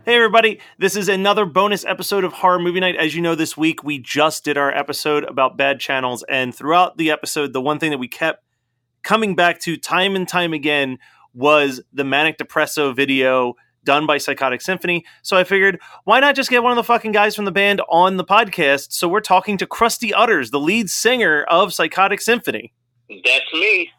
Hey everybody, this is another bonus episode of Horror Movie Night. As you know, this week we just did our episode about bad channels, and throughout the episode, the one thing that we kept coming back to time and time again was the Manic Depresso video done by Psychotic Symphony. So I figured, why not just get one of the fucking guys from the band on the podcast? So we're talking to Krusty Utters, the lead singer of Psychotic Symphony. That's me.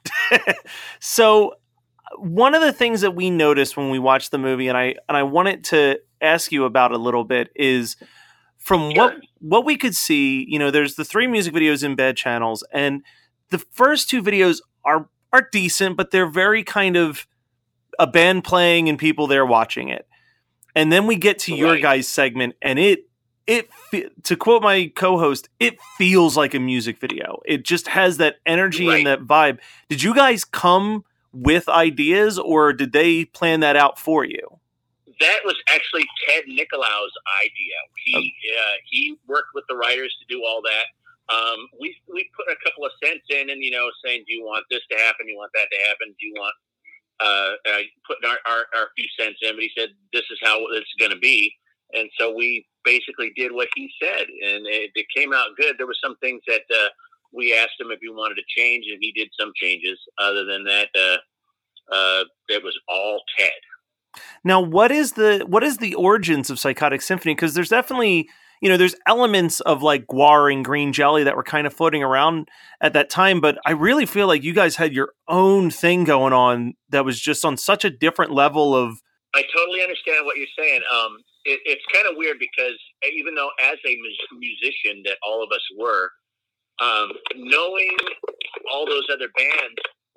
So one of the things that we noticed when we watched the movie, and I wanted to ask you about a little bit, is from what we could see, you know, there's the 3 music videos in bad channels, and the first 2 videos are decent, but they're very kind of a band playing and people there watching it. And then we get to your guys' segment, and it to quote my co-host, it feels like a music video. It just has that energy and that vibe. Did you guys come with ideas, or did they plan that out for you? That was actually Ted Nicolau's idea. He worked with the writers to do all that. We put a couple of cents in, and saying, do you want this to happen? Do you want that to happen? Do you want putting our few cents in? But he said, this is how it's going to be. And so we basically did what he said, and it came out good. There were some things that we asked him if he wanted to change, and he did some changes. Other than that, it was all Ted. Now, what is the origins of Psychotic Symphony? Because there's definitely, there's elements of like Guar and Green Jelly that were kind of floating around at that time, but I really feel like you guys had your own thing going on that was just on such a different level of... I totally understand what you're saying. It's kind of weird because even though as a musician that all of us were, knowing all those other bands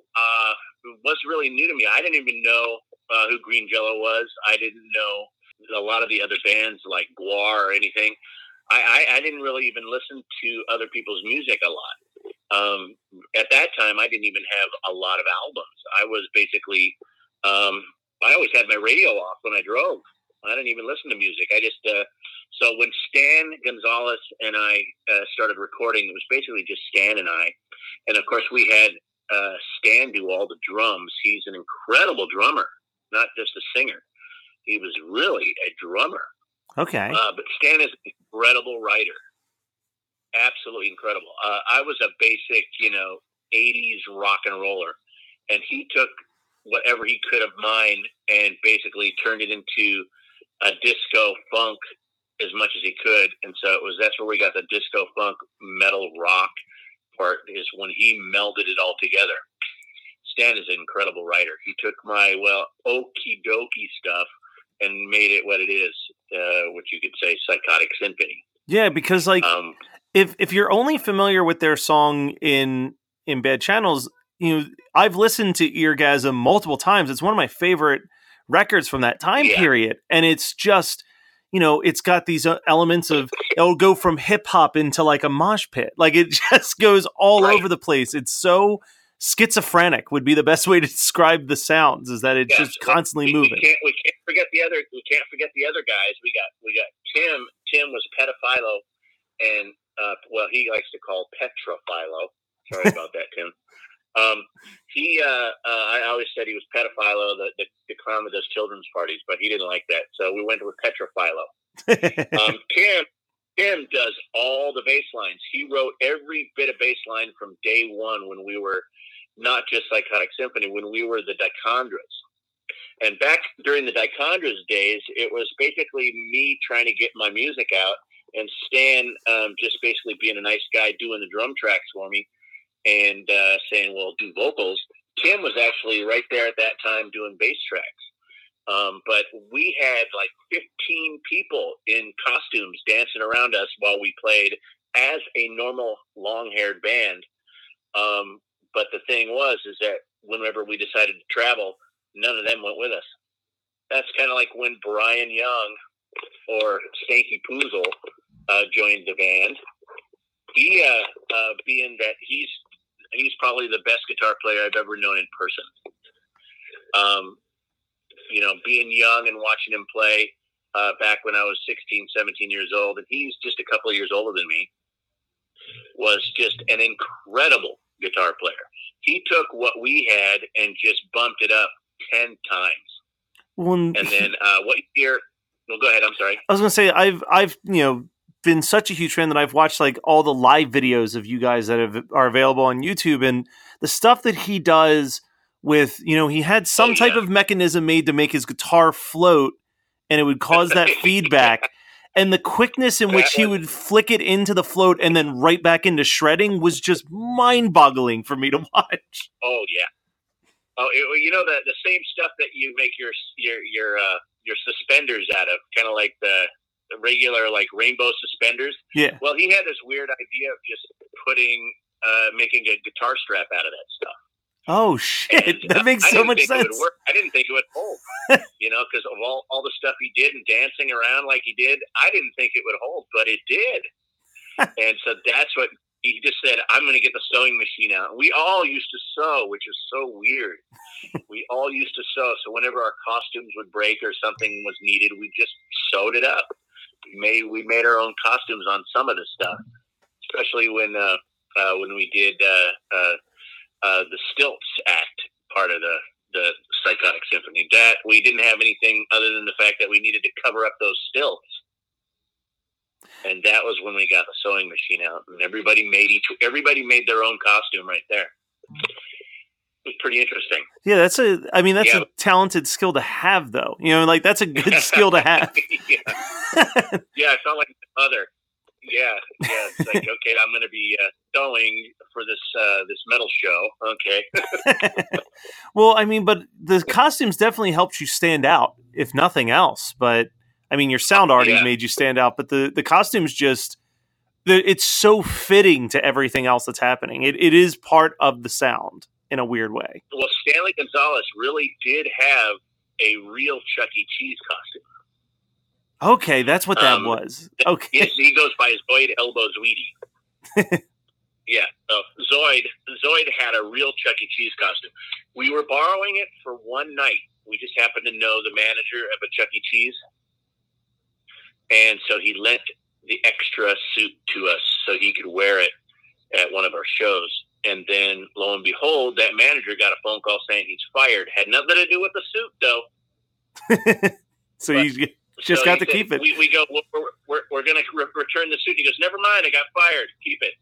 was really new to me. I didn't even know who Green Jello was. I didn't know a lot of the other bands like Guar or anything. I didn't really even listen to other people's music a lot. At that time, I didn't even have a lot of albums. I was basically, I always had my radio off when I drove. I didn't even listen to music. I just, so when Stan Gonzalez and I started recording, it was basically just Stan and I. And of course, we had Stan do all the drums. He's an incredible drummer, not just a singer. He was really a drummer. Okay. But Stan is an incredible writer. Absolutely incredible. I was a basic, 80s rock and roller. And he took whatever he could of mine and basically turned it into a disco funk as much as he could. And so that's where we got the disco funk metal rock part, is when he melded it all together. Stan is an incredible writer. He took my, okie dokie stuff and made it what it is, which you could say Psychotic Symphony. Yeah, because if you're only familiar with their song in Bad Channels, I've listened to Eargasm multiple times. It's one of my favorite records from that time period. And it's just, it's got these elements of, it'll go from hip hop into like a mosh pit. Like it just goes all over the place. It's so schizophrenic would be the best way to describe the sounds, is that it's just constantly moving. We can't forget the other guys. We got Tim. Tim was Pedophilo, and he likes to call Petrophilo. Sorry about that, Tim. I always said he was Pedophilo, the clown that does children's parties, but he didn't like that, so we went with Petrophilo. Tim does all the bass lines. He wrote every bit of bass line from day one when we were not just Psychotic Symphony, when we were the Dichondras. And back during the Dichondras days, it was basically me trying to get my music out, and Stan just basically being a nice guy doing the drum tracks for me and saying, well, do vocals. Tim was actually right there at that time doing bass tracks. But we had like 15 people in costumes dancing around us while we played as a normal long-haired band. But the thing is that whenever we decided to travel, none of them went with us. That's kind of like when Brian Young or Stanky Poozle joined the band. He, being that he's probably the best guitar player I've ever known in person. Being young and watching him play back when I was 16, 17 years old, and he's just a couple of years older than me, was just an incredible guitar player. He took what we had and just bumped it up 10 times. And then what year No, go ahead. I'm sorry. I was going to say I've been such a huge fan that I've watched like all the live videos of you guys that are available on YouTube, and the stuff that he does with, he had some type of mechanism made to make his guitar float, and it would cause that feedback. And the quickness in which he would flick it into the float and then right back into shredding was just mind-boggling for me to watch. Oh yeah. Oh, the same stuff that you make your suspenders out of, kind of like the regular like rainbow suspenders. Yeah. Well, he had this weird idea of just making a guitar strap out of that stuff. Oh shit! And that makes so much sense. I didn't think it would hold, because of all the stuff he did and dancing around like he did. I didn't think it would hold, but it did. And so that's what he just said. I'm going to get the sewing machine out. We all used to sew, which is so weird. We all used to sew. So whenever our costumes would break or something was needed, we just sewed it up. We made our own costumes on some of the stuff, especially when we did the Stilts Act part of the Psychotic Symphony. That we didn't have anything other than the fact that we needed to cover up those stilts, and that was when we got the sewing machine out, and everybody made their own costume right there. It was pretty interesting. Yeah, that's a talented skill to have, though. That's a good skill to have. Yeah, I felt like my mother. Yeah. It's like, okay, I'm going to be sewing for this metal show. Okay. Well, but the costumes definitely helped you stand out, if nothing else. But your sound already made you stand out. But the costumes it's so fitting to everything else that's happening. It is part of the sound in a weird way. Well, Stanley Gonzalez really did have a real Chuck E. Cheese costume. Okay, that's what that was. Okay. Yes, he goes by Zoid Elbow Zweedy. Yeah, so Zoid had a real Chuck E. Cheese costume. We were borrowing it for one night. We just happened to know the manager of a Chuck E. Cheese. And so he lent the extra suit to us so he could wear it at one of our shows. And then, lo and behold, that manager got a phone call saying he's fired. Had nothing to do with the suit, though. So you just got to keep it. We go, we're going to return the suit. He goes, never mind, I got fired. Keep it.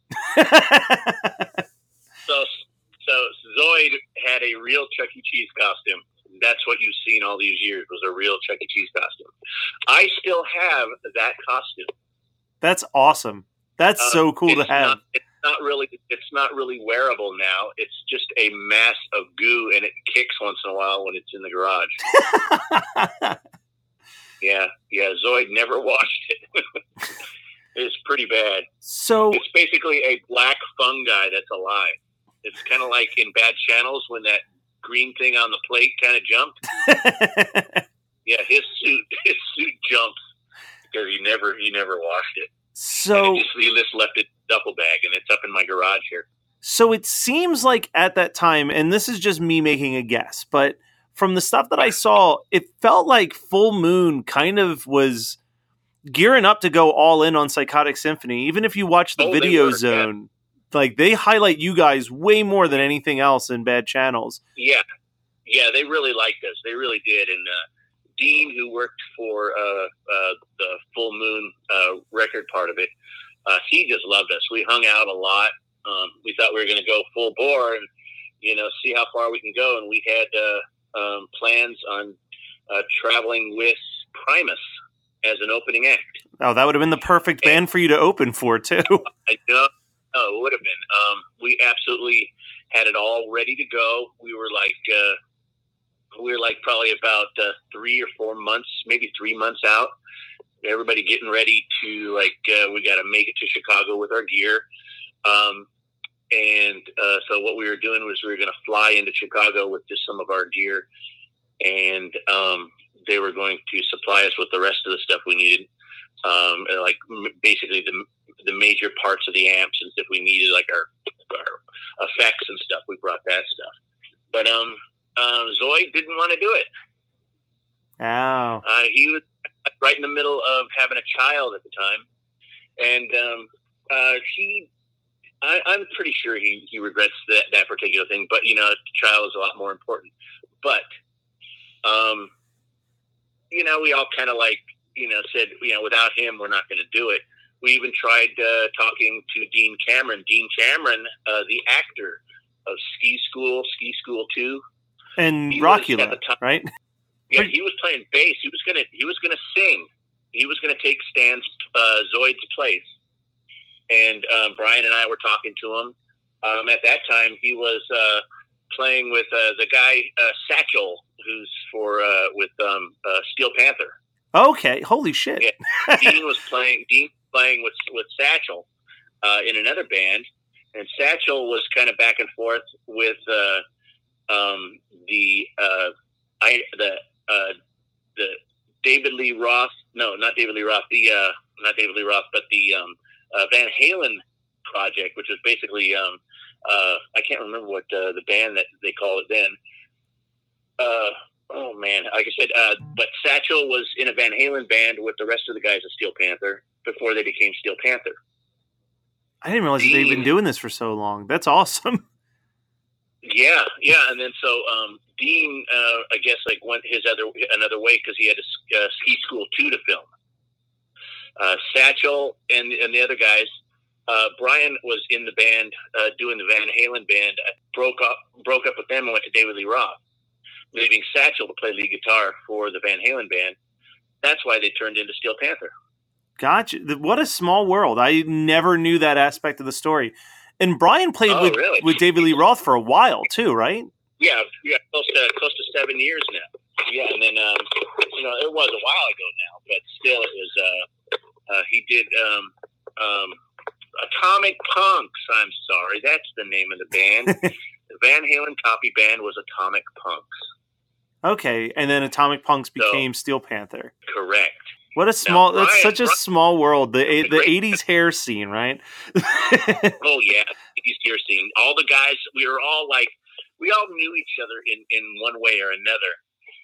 So Zoid had a real Chuck E. Cheese costume. That's what you've seen all these years, was a real Chuck E. Cheese costume. I still have that costume. That's awesome. That's so cool to have. It's not really wearable now. It's just a mass of goo, and it kicks once in a while when it's in the garage. Yeah. Zoid never washed it. It's pretty bad. So it's basically a black fungi that's alive. It's kind of like in Bad Channels when that green thing on the plate kind of jumped. Yeah, his suit jumps because he never washed it. So he just left it in a duffel bag, and it's up in my garage here. So it seems like at that time, and this is just me making a guess, but from the stuff that I saw, it felt like Full Moon kind of was gearing up to go all in on Psychotic Symphony. Even if you watch the Video Zone, like they highlight you guys way more than anything else in Bad Channels. Yeah, they really liked us. They really did. And Dean, who worked for the Full Moon record part of it, he just loved us. We hung out a lot. We thought we were going to go full bore and see how far we can go. And we had plans on traveling with Primus as an opening act. Oh, that would have been the perfect band for you to open for, too. I know. Oh, it would have been. We absolutely had it all ready to go. We were like probably about 3 or 4 months, maybe 3 months out. Everybody getting ready to we got to make it to Chicago with our gear. So what we were doing was we were going to fly into Chicago with just some of our gear, and they were going to supply us with the rest of the stuff we needed, basically the major parts of the amps, and if we needed like our effects and stuff, we brought that stuff. But Zoid didn't want to do it. Oh. He was right in the middle of having a child at the time, and I'm pretty sure he regrets that particular thing. But the child is a lot more important. But we all kind of said, without him, we're not going to do it. We even tried talking to Dean Cameron. Dean Cameron, the actor of Ski School 2, and Rockula, right? Yeah, he was playing bass. He was gonna sing. He was gonna take Stan's Zoid's place. And Brian and I were talking to him. At that time, he was playing with the guy Satchel, who's with Steel Panther. Okay, holy shit! Yeah. Dean was playing with Satchel in another band, and Satchel was kind of back and forth with the David Lee Roth. No, not David Lee Roth. Not David Lee Roth, but the Van Halen project, which was basically I can't remember what the band that they call it then. Oh man, like I said, but Satchel was in a Van Halen band with the rest of the guys of Steel Panther before they became Steel Panther. I didn't realize they've been doing this for so long. That's awesome. Yeah, and then so Dean, I guess, went another way because he had a Ski School 2 to film. Satchel and the other guys. Brian was in the band doing the Van Halen band. Broke up with them and went to David Lee Roth, leaving Satchel to play lead guitar for the Van Halen band. That's why they turned into Steel Panther. Gotcha. What a small world. I never knew that aspect of the story. And Brian played with David Lee Roth for a while too, right? Yeah, close to 7 years now. Yeah, and then it was a while ago now, but still, it was. He did Atomic Punks. I'm sorry, that's the name of the band. The Van Halen copy band was Atomic Punks. Okay, and then Atomic Punks became Steel Panther. Correct. What a small! That's such a small world. The 80s hair scene, right? Oh yeah, 80s hair scene. All the guys, we were all we all knew each other in one way or another.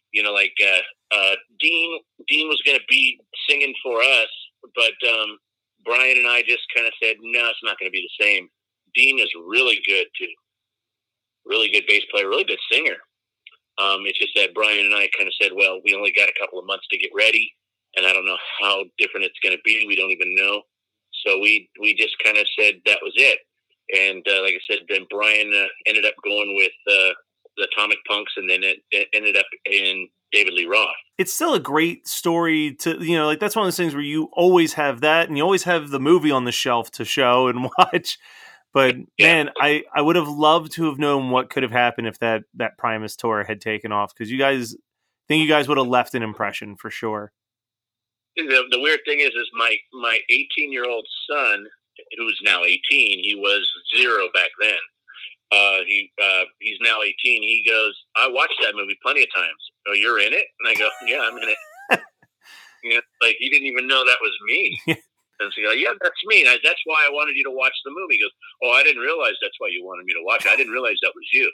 Dean was going to be singing for us, but Brian and I just kind of said, no, it's not going to be the same. Dean is really good too. Really good bass player, really good singer. It's just that Brian and I kind of said, well, we only got a couple of months to get ready, and I don't know how different it's going to be. We don't even know. So we just kind of said that was it. And like I said, then Brian ended up going with the Atomic Punks, and then it ended up in David Lee Roth. It's still a great story to, that's one of those things where you always have that, and you always have the movie on the shelf to show and watch. But man, I would have loved to have known what could have happened if that Primus tour had taken off, because you guys would have left an impression for sure. The weird thing is my 18-year-old son, who's now 18, he was 0 back then. He's now 18. He goes, I watched that movie plenty of times. Oh, you're in it? And I go, yeah, I'm in it. He didn't even know that was me. And so, yeah, that's me. That's why I wanted you to watch the movie. He goes, oh, I didn't realize that's why you wanted me to watch it. I didn't realize that was you.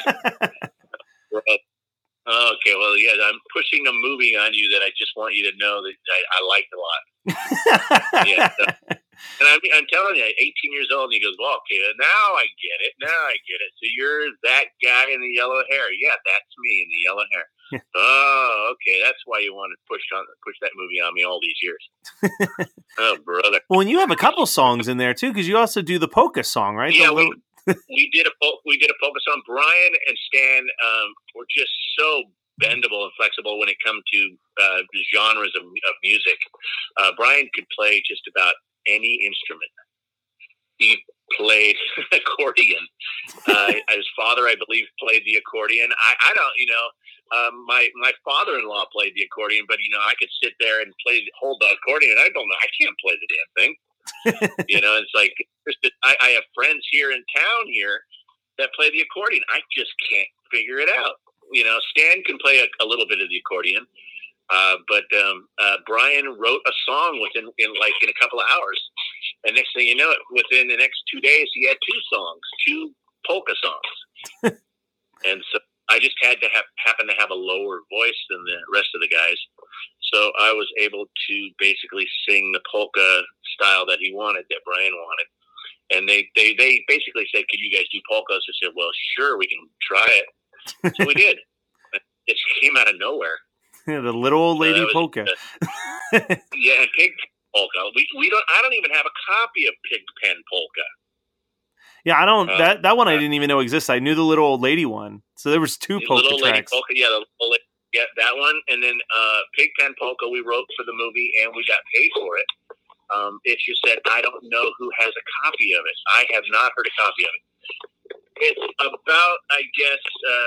Okay, well, yeah, I'm pushing a movie on you that I just want you to know that I liked a lot. Yeah. And I'm telling you, 18 years old, and he goes, well, okay, now I get it. So you're that guy in the yellow hair. Yeah, that's me in the yellow hair. Oh, okay, that's why you wanted to push that movie on me all these years. Oh, brother. Well, and you have a couple songs in there, too, because you also do the polka song, right? Yeah, we did a polka song. Brian and Stan were just so bendable and flexible when it comes to genres of music. Brian could play just about any instrument. He played accordion. His father, I believe, played the accordion. I don't, my father-in-law played the accordion, but I could sit there and hold the accordion. I don't know. I can't play the damn thing. It's like I have friends here in town here that play the accordion. I just can't figure it out. Stan can play a little bit of the accordion, but Brian wrote a song in a couple of hours, and next thing you know, within the next 2 days, he had 2 polka songs, and so I just had to happen to have a lower voice than the rest of the guys. So I was able to basically sing the polka style that he wanted, that Brian wanted. And they basically said, could you guys do polkas? I said, well, sure, we can try it. So we did. It came out of nowhere. The little old lady polka. Yeah, and Pigpen Polka. We don't. I don't even have a copy of Pigpen Polka. Yeah, I don't. That one I didn't even know existed. I knew the little old lady one. So there was two polka little tracks. Lady Polka, yeah, that one, and then Pigpen Polka we wrote for the movie, and we got paid for it. It's just that I don't know who has a copy of it. I have not heard a copy of it. It's about, I guess,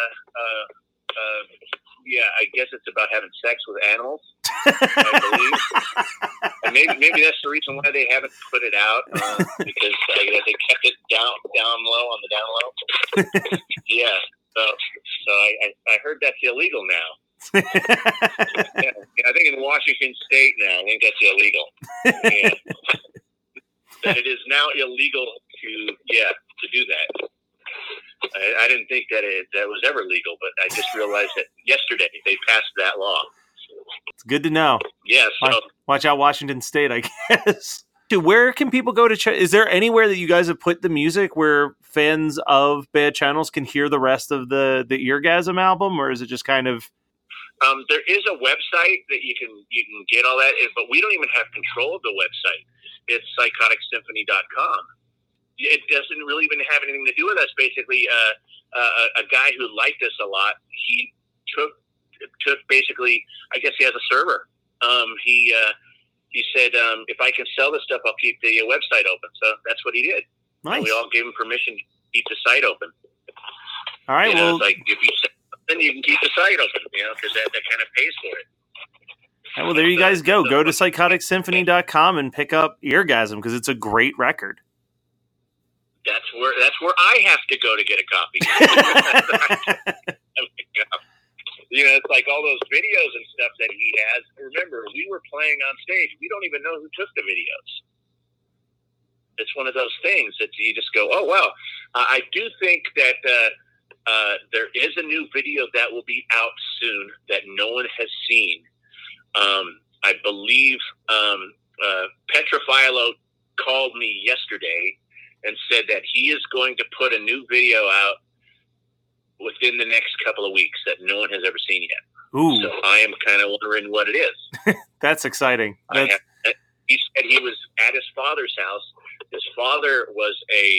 I guess it's about having sex with animals, I believe. And maybe that's the reason why they haven't put it out, because they kept it down low on the down low. Yeah, so I heard that's illegal now. Yeah, I think in Washington State now, I think that's illegal. Yeah. That it is now illegal to do that. I didn't think that that was ever legal, but I just realized that yesterday they passed that law. It's good to know. Yeah. So watch out, Washington State, I guess. Where can people go to? Is there anywhere that you guys have put the music where fans of Bad Channels can hear the rest of the Eargasm album, or is it just kind of? There is a website that you can get all that, but we don't even have control of the website. It's psychoticsymphony.com. It doesn't really even have anything to do with us. Basically, a guy who liked us a lot, he took basically, I guess he has a server. He said, if I can sell this stuff, I'll keep the website open. So that's what he did. Nice. And we all gave him permission to keep the site open. All right. Well, it's like if you sell something, you can keep the site open, because that kind of pays for it. Right, well, there you guys go. Go to psychoticsymphony.com and pick up Eargasm, because it's a great record. That's where I have to go to get a copy. It's like all those videos and stuff that he has. Remember, we were playing on stage. We don't even know who took the videos. It's one of those things that you just go, oh, wow. I do think that there is a new video that will be out soon that no one has seen. I believe Petrophilo called me yesterday and said that he is going to put a new video out within the next couple of weeks that no one has ever seen yet. Ooh. So I am kind of wondering what it is. That's exciting. He said he was at his father's house. His father was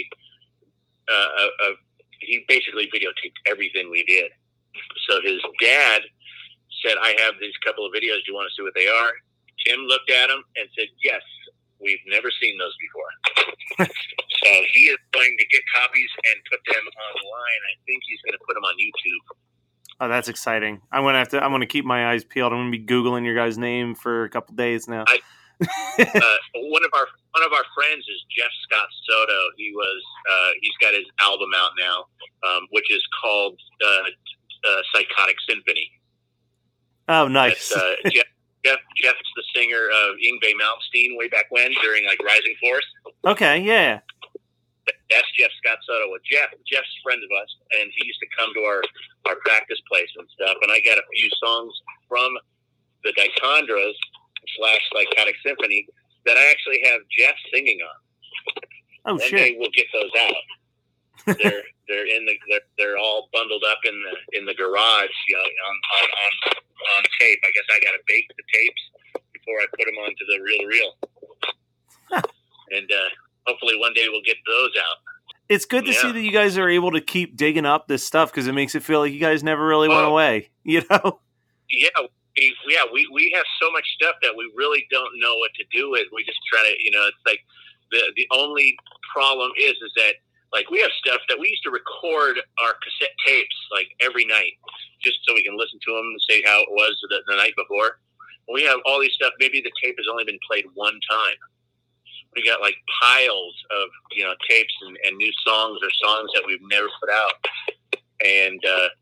he basically videotaped everything we did. So his dad said, I have these couple of videos. Do you want to see what they are? Tim looked at them and said, yes, we've never seen those before. So he is going to get copies and put them online. I think he's going to put them on YouTube. Oh, that's exciting. I'm going to keep my eyes peeled. I'm going to be Googling your guys' name for a couple days now. One of our friends is Jeff Scott Soto. He's got his album out now, which is called Psychotic Symphony. Oh, nice. Jeff's the singer of Yngwie Malmsteen way back when, during like Rising Force. Okay, yeah. That's Jeff Scott Soto. Well, Jeff's a friend of us, and he used to come to our practice place and stuff. And I got a few songs from the Dicandras / Psychotic Symphony that I actually have Jeff singing on. Oh, One shit. day we'll get those out. They're all bundled up in the garage, on tape. I guess I got to bake the tapes before I put them onto the reel. Huh. And hopefully one day we'll get those out. It's good to see that you guys are able to keep digging up this stuff, because it makes it feel like you guys never really went away. You know? Yeah. We have so much stuff that we really don't know what to do with. We just try to, it's like the only problem is that, like, we have stuff that we used to record our cassette tapes like every night, just so we can listen to them and say how it was the night before. We have all these stuff. Maybe the tape has only been played one time. We got like piles of tapes and new songs or songs that we've never put out, and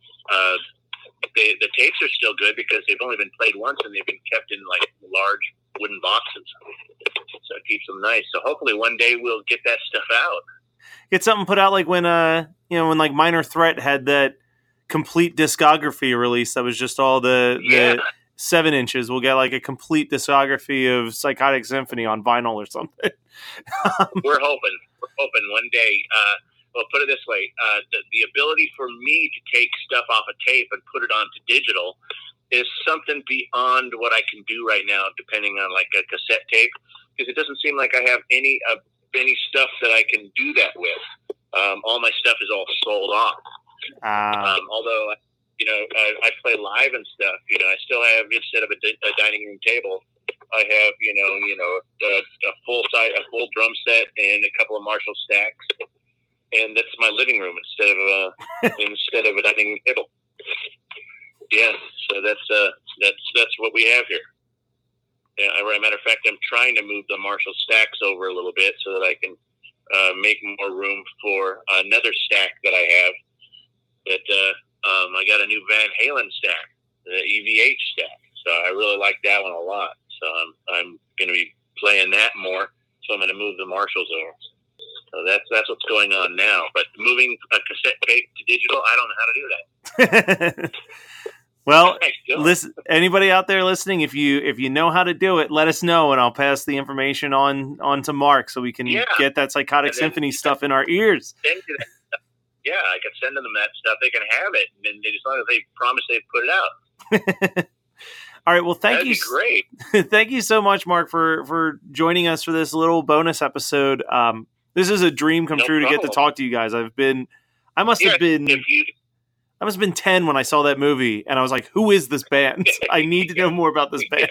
the tapes are still good because they've only been played once and they've been kept in like large wooden boxes, so it keeps them nice. So hopefully one day we'll get that stuff out. Get something put out like when when like Minor Threat had that complete discography release that was just all the 7 inches. We'll get like a complete discography of Psychotic Symphony on vinyl or something. We're hoping one day. Well, put it this way: the ability for me to take stuff off a tape and put it onto digital is something beyond what I can do right now, depending on like a cassette tape, because it doesn't seem like I have any stuff that I can do that with. All my stuff is all sold off. Although, I play live and stuff. I still have, instead of a dining room table, I have a full drum set and a couple of Marshall stacks, and that's my living room instead of a dining room table. Yeah, so that's what we have here. Yeah, as a matter of fact, I'm trying to move the Marshall stacks over a little bit so that I can make more room for another stack that I have. I got a new Van Halen stack, the EVH stack. So I really like that one a lot. So I'm going to be playing that more. So I'm going to move the Marshalls over. So that's what's going on now. But moving a cassette tape to digital, I don't know how to do that. Well, listen, anybody out there listening, if you know how to do it, let us know, and I'll pass the information on to Mark so we can get that Psychotic Symphony stuff in our ears. Send you that stuff. Yeah, I can send them that stuff. They can have it, and as long as they promise they'd put it out. All right. Well, thank you. Great. Thank you so much, Mark, for joining us for this little bonus episode. This is a dream come true to get to talk to you guys. I must have been 10 when I saw that movie, and I was like, "Who is this band? I need to know more about this band."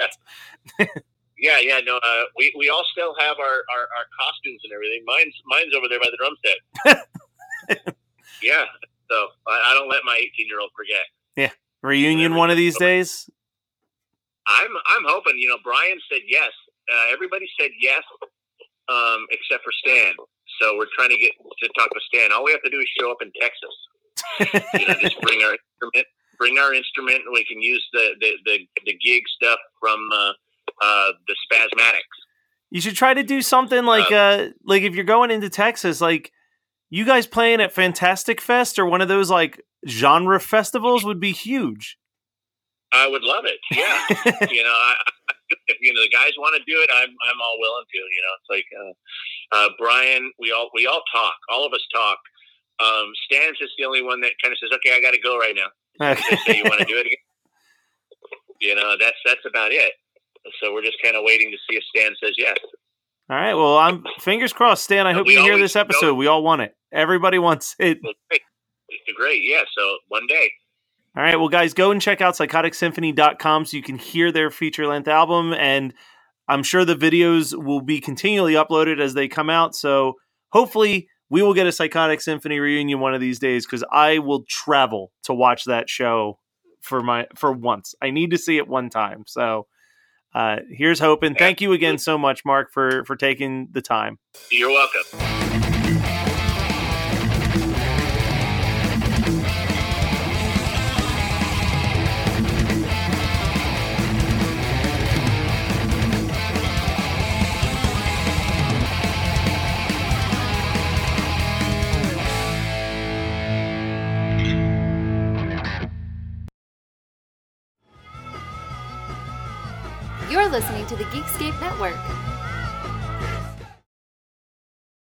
Yeah. No, we all still have our costumes and everything. Mine's over there by the drum set. Yeah. So I don't let my 18-year-old forget. Yeah. Reunion one of these days. I'm hoping. Brian said yes. Everybody said yes, except for Stan. So we're trying to get to talk with Stan. All we have to do is show up in Texas. Just bring our instrument, and we can use the gig stuff from the Spasmatics. You should try to do something like if you're going into Texas, like you guys playing at Fantastic Fest or one of those like genre festivals would be huge. I would love it. Yeah. If the guys want to do it, I'm all willing to. It's like Brian. We all talk. All of us talk. Stan's just the only one that kind of says, "Okay, I got to go right now." Okay. Say you want to do it again. That's about it. So we're just kind of waiting to see if Stan says yes. All right. Well, I'm fingers crossed, Stan. I hope you hear this episode. We all want it. Everybody wants it. Great. Yeah. So one day. All right. Well, guys, go and check out psychoticsymphony.com so you can hear their feature-length album. And I'm sure the videos will be continually uploaded as they come out. So hopefully we will get a Psychotic Symphony reunion one of these days, because I will travel to watch that show for once. I need to see it one time. So here's hoping. Thank you again so much, Mark, for taking the time. You're welcome. You're listening to the Geekscape Network.